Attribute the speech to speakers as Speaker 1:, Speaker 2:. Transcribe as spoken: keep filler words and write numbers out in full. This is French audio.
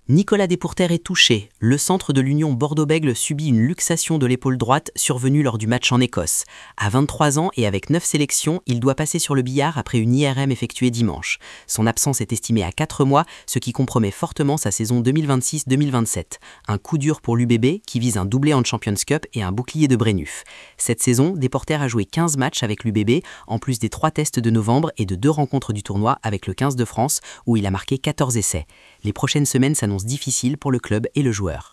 Speaker 1: Nicolas Despourtères est touché. Le centre de l'Union Bordeaux-Bègles subit une luxation de l'épaule droite survenue lors du match en Écosse. À vingt-trois ans et avec neuf sélections, il doit passer sur le billard après une I R M effectuée dimanche. Son absence est estimée à quatre mois, ce qui compromet fortement sa saison deux mille vingt-six deux mille vingt-sept. Un coup dur pour l'U B B qui vise un doublé en Champions Cup et un bouclier de Brennuf. Cette saison, Despourtères a joué quinze matchs avec l'U B B, en plus des trois tests de novembre et de deux rencontres du tournoi avec le quinze de France, où il a marqué quatorze essais. Les prochaines semaines s'annoncent difficiles pour le club et le joueur.